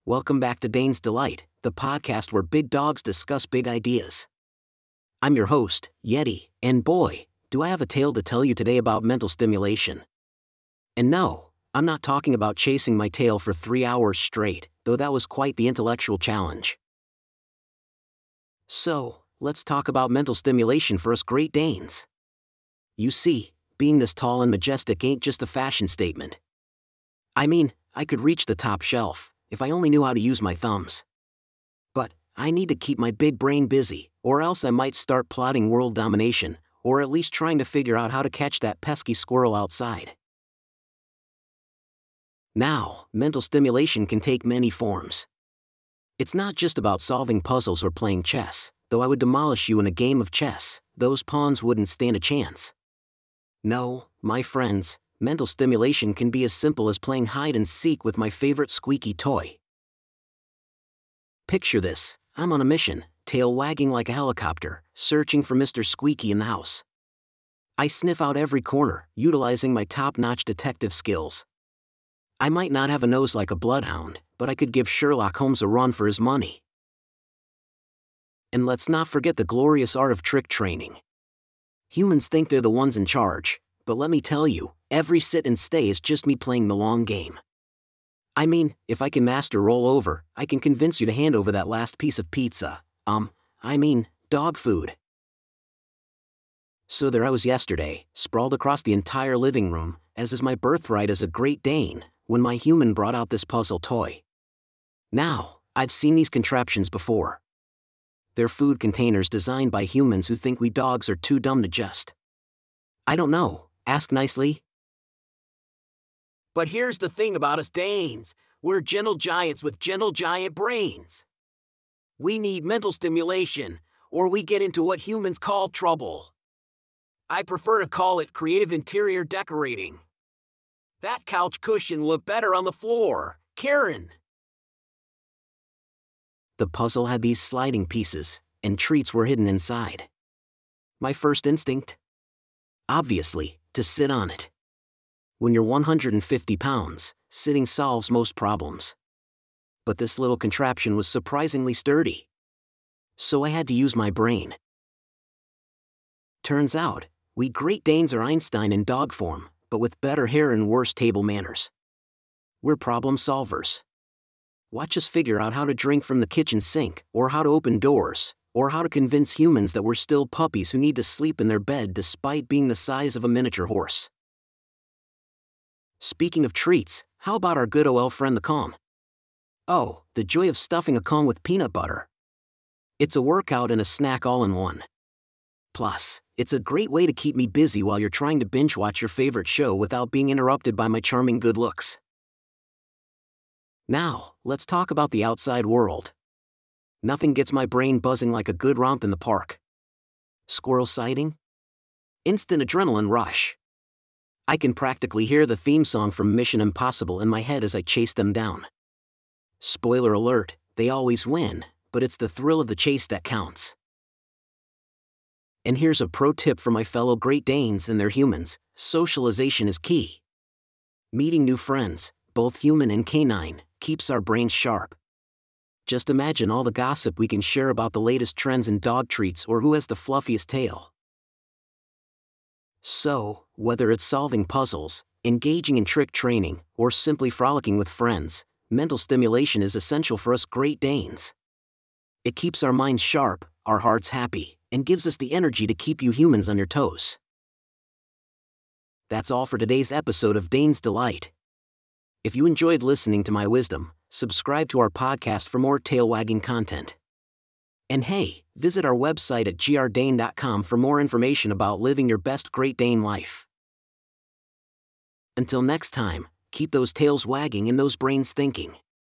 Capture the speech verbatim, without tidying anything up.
Welcome back to Dane's Delight, the podcast where big dogs discuss big ideas. I'm your host, Yeti, and boy, do I have a tale to tell you today about mental stimulation. And no, I'm not talking about chasing my tail for three hours straight, though that was quite the intellectual challenge. So, let's talk about mental stimulation for us Great Danes. You see, being this tall and majestic ain't just a fashion statement. I mean, I could reach the top shelf, if I only knew how to use my thumbs. But, I need to keep my big brain busy, or else I might start plotting world domination, or at least trying to figure out how to catch that pesky squirrel outside. Now, mental stimulation can take many forms. It's not just about solving puzzles or playing chess, though I would demolish you in a game of chess, those pawns wouldn't stand a chance. No, my friends, mental stimulation can be as simple as playing hide and seek with my favorite squeaky toy. Picture this, I'm on a mission, tail wagging like a helicopter, searching for Mister Squeaky in the house. I sniff out every corner, utilizing my top-notch detective skills. I might not have a nose like a bloodhound, but I could give Sherlock Holmes a run for his money. And let's not forget the glorious art of trick training. Humans think they're the ones in charge, but let me tell you, every sit and stay is just me playing the long game. I mean, if I can master roll over, I can convince you to hand over that last piece of pizza, um, I mean, dog food. So there I was yesterday, sprawled across the entire living room, as is my birthright as a Great Dane, when my human brought out this puzzle toy. Now, I've seen these contraptions before. They're food containers designed by humans who think we dogs are too dumb to just. I don't know, ask nicely. But here's the thing about us Danes, we're gentle giants with gentle giant brains. We need mental stimulation, or we get into what humans call trouble. I prefer to call it creative interior decorating. That couch cushion looked better on the floor, Karen. The puzzle had these sliding pieces, and treats were hidden inside. My first instinct? Obviously, to sit on it. When you're one hundred fifty pounds, sitting solves most problems. But this little contraption was surprisingly sturdy. So I had to use my brain. Turns out, we Great Danes are Einstein in dog form, but with better hair and worse table manners. We're problem solvers. Watch us figure out how to drink from the kitchen sink, or how to open doors, or how to convince humans that we're still puppies who need to sleep in their bed despite being the size of a miniature horse. Speaking of treats, how about our good old friend the Kong? Oh, the joy of stuffing a Kong with peanut butter. It's a workout and a snack all in one. Plus, it's a great way to keep me busy while you're trying to binge watch your favorite show without being interrupted by my charming good looks. Now, let's talk about the outside world. Nothing gets my brain buzzing like a good romp in the park. Squirrel sighting? Instant adrenaline rush. I can practically hear the theme song from Mission Impossible in my head as I chase them down. Spoiler alert, they always win, but it's the thrill of the chase that counts. And here's a pro tip for my fellow Great Danes and their humans, socialization is key. Meeting new friends, both human and canine, keeps our brains sharp. Just imagine all the gossip we can share about the latest trends in dog treats or who has the fluffiest tail. So, whether it's solving puzzles, engaging in trick training, or simply frolicking with friends, mental stimulation is essential for us Great Danes. It keeps our minds sharp, our hearts happy, and gives us the energy to keep you humans on your toes. That's all for today's episode of Dane's Delight. If you enjoyed listening to my wisdom, subscribe to our podcast for more tail-wagging content. And hey, visit our website at g r dane dot com for more information about living your best Great Dane life. Until next time, keep those tails wagging and those brains thinking.